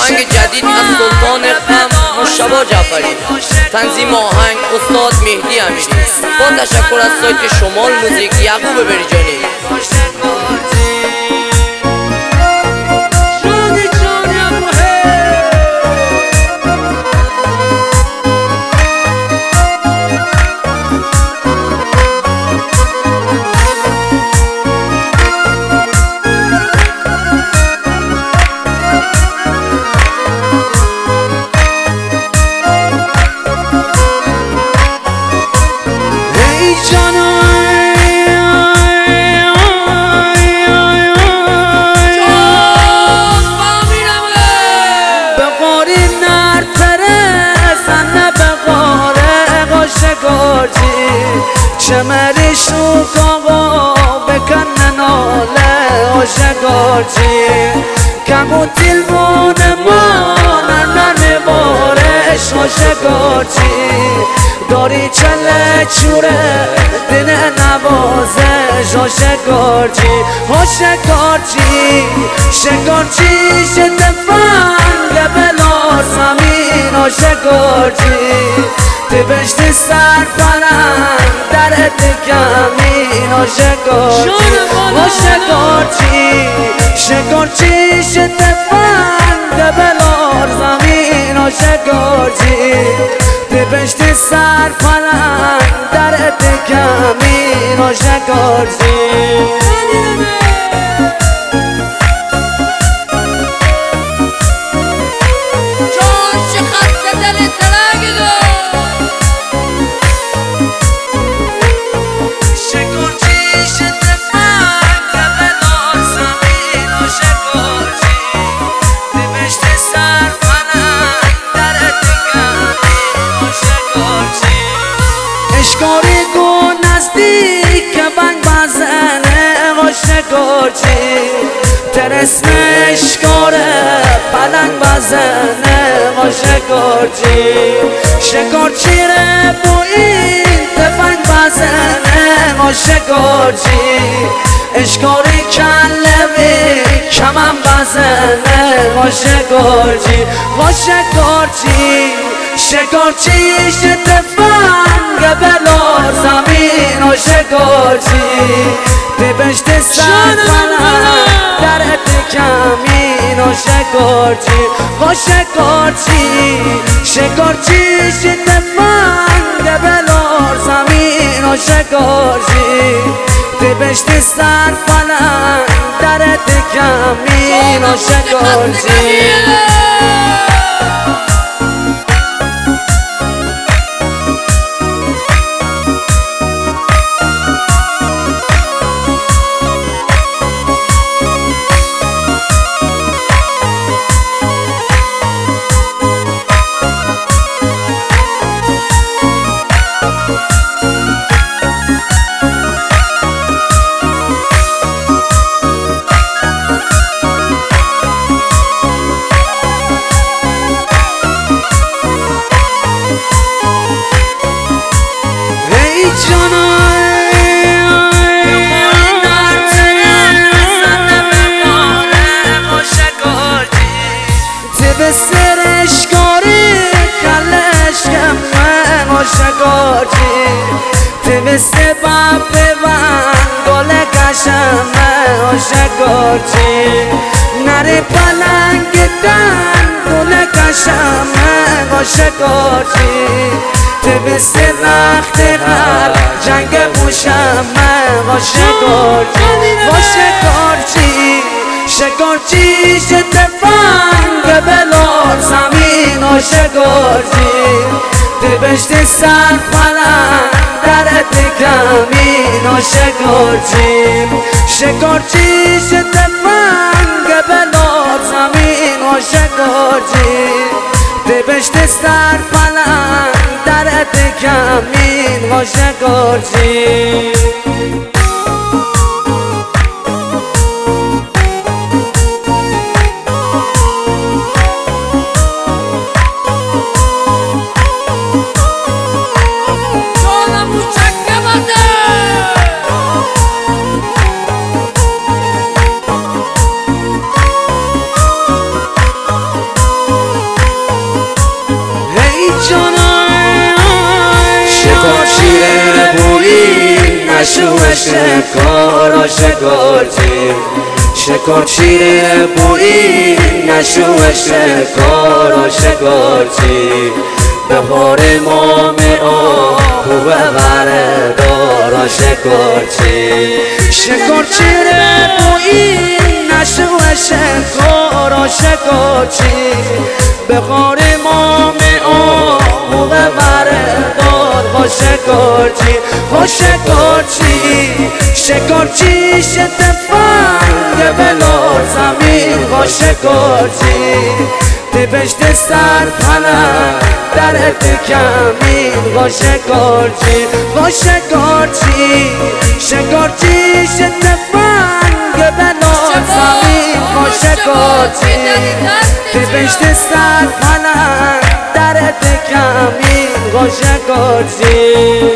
آهنگ جدید از سلطان غم مشتبه جعفری، تنظیم آهنگ استاد مهدی امیری، با تشکر از سایت شمال موزیک یعقوب بریجانی. چمرش و کاغا بکن ناله آشگارچی کمو تلوون ما ننه بارش آشگارچی داری چله چوره دن نوازش آشگارچی آشگارچی شگارچی شدفنگ بلا زمین آشگارچی تبشت سر پرن در دکمین آشگارچی شگارچی شدفنگ بلار زمین آشگارچی تبشت سر پرن در دکمین آشگارچی اشکاری گو نزدیک بنگ بزنه آشگارچی ترسم اشکاره پلنگ بزنه آشگارچی شگارچی ره بو این تفنگ بزنه آشگارچی اشکاری کلوی کمم بزنه آشگارچی شگارچی شتفنگ بلار زمین آشگارچی تبشت سر پنه در دکمین آشگارچی شگارچی شتفنگ بلار زمین آشگارچی تبشت سر پنه در دکمین آشگارچی به سرش کاری کلش کمه آشگارچی به سبب پیوند گل کشمه آشگارچی نره پلنگ دن گل کشمه آشگارچی به سرخت غر جنگ موشمه شگارچی شتفنگ بلار زمین آشگارچی تبشت سر پلنگ در دکمین آشگارچی شگارچی شتفنگ بلار زمین آشگارچی تبشت سر پلنگ در دکمین آشگارچی نشو شکار شکارچی شکارچی بویی نشو شکار شکارچی بهار مامه آهو بردار شکارچی شکارچی بویی نشو شکار شکارچی بهار مامه آهو بردار شکارچی شکارچی شکارچی شتفنگ بلار زمین شکارچی بهشت سر پناه در کمین شکارچی شکارچی شکارچی شتفنگ بلار زمین شکارچی بهشت سر پناه در کمین شکارچی